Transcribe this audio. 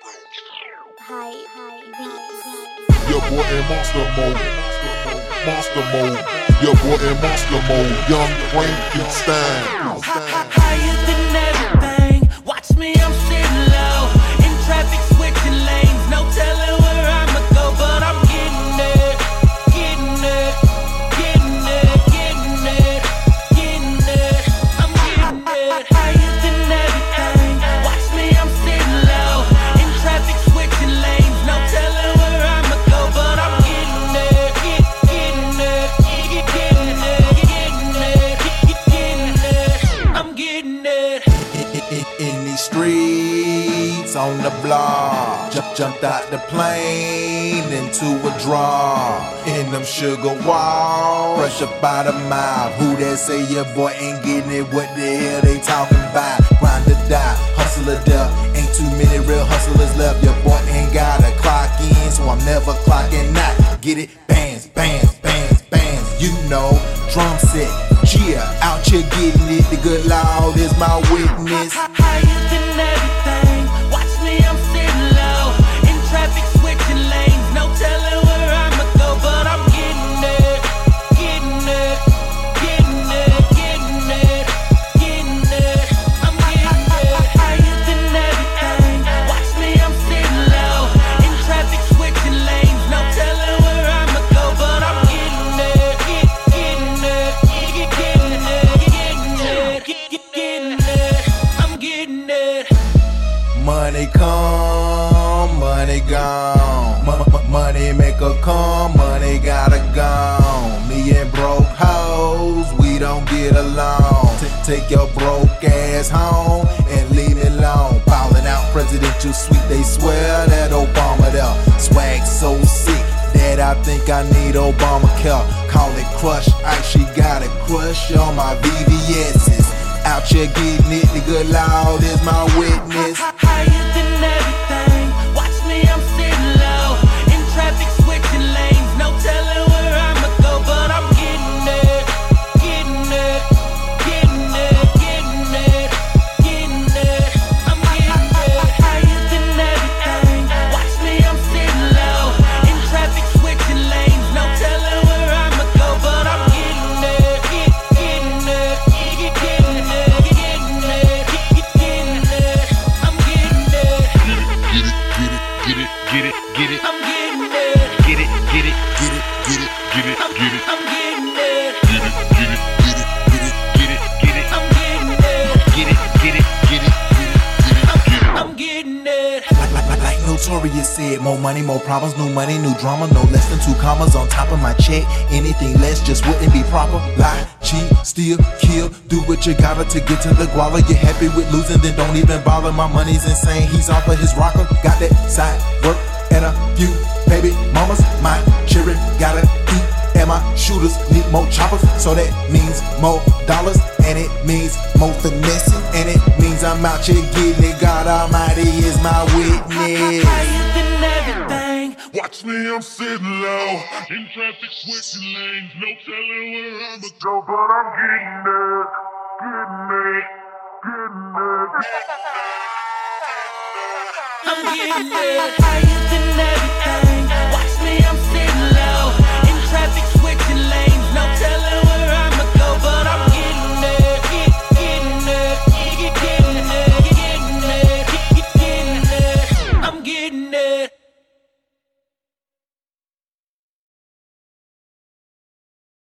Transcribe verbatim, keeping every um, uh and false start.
Hi, hi, Your boy in monster mode, monster mode. Your boy in monster mode, young Frankenstein. Higher than everything. Watch me, I'm sitting low. In traffic, switching lanes. No telling where I'ma go, but I'm getting it, getting it, getting it, getting it, getting it. I'm getting it. Higher than everything. Watch me, I'm sitting low. In traffic, switching lanes. No telling where I'ma go, but I'm getting it, get, getting it, get, getting it, getting it, get, getting it. I'm getting it. In these streets, on the block, jump, jumped out the plane into a draw. In them sugar walls, fresh up out of mouth. Who that say your boy ain't getting it? What the hell they talking about? Grind or die, hustle or death. Ain't too many real hustlers left. Your boy ain't gotta clock in, so I'm never clocking out. Get it? Bands, bands, bands, bands. You know, drum set. Yeah, out here getting it. The good Lord is my witness. Higher than everything. Watch me, I'm sitting low. In traffic, switching lanes. No telling where I'ma go, but I'm getting it, getting it, getting it, getting it, getting it. I'm getting it. Higher than everything. Watch me, I'm sitting low. In traffic, switching lanes. No telling where I'ma go, but I'm getting it, get, getting it, get, getting it, getting it, get, get, getting it. I'm getting it. Money come, money gone. M- m- money make her come, money gotta gone. Me and broke hoes, we don't get along. T- take your broke ass home and leave me alone. Ballin' out presidential suite, they swear that Obama there. Swag so sick that I think I need Obamacare. Call it crush ice, she got a crush on my V V S's. Out here getting it, the good Lord is my witness. Higher than everything. Watch me, I'm sitting low. In traffic, switching lanes. No telling where I'ma go, but I'm getting it, getting it, getting it, getting it, getting it. I'm getting it. Higher than everything. Watch me, I'm sitting low. In traffic, switching lanes. No telling where I'ma go, but I'm getting it, get, getting it, get, getting it. Get it, get it, I'm getting it. get it, get it, get it, get it, get it, I'm, get it, I'm getting it. get it, get it, get it, get it, get it, get it, I'm getting it. get it, get it, get it, get it, get it. I'm getting it. Like, like, like, like Notorious said, more money, more problems, new money, new drama, no less than two commas on top of my check. Anything less just wouldn't be proper. Lie, cheat, steal, kill, do what you gotta to get to the guala. You're happy with losing, then don't even bother. My money's insane, he's off of his rocker. Got that side work and a few baby mamas. My children gotta eat, and my shooters need more choppers. So that means more dollars, and it means more finesse, and it means I'm out here getting it. God Almighty is my witness. Higher than everything. Watch me, I'm sitting low. In traffic, switching lanes. No telling where I'ma go, but I'm getting it, getting it, getting it. I'm getting it. Higher than everything. Watch me, I'm sitting low. In traffic, switching lanes. No telling where I'ma go, but I'm getting it, get, getting it, get, getting it, getting it, get, getting it. I'm getting it.